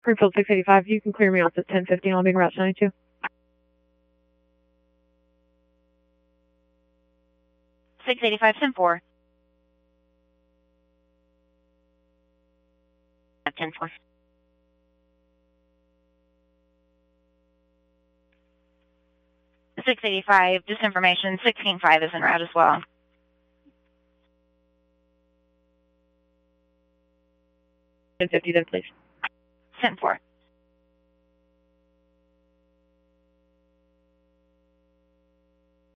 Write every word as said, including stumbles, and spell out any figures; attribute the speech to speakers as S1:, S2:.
S1: Springfield six eighty-five, you can clear me off at ten fifteen. I'll be in Route ninety-two.
S2: six eighty-five, ten four. ten four. six eighty-five, just information, sixteen five is en route as well.
S1: ten fifty then, please.
S2: ten four.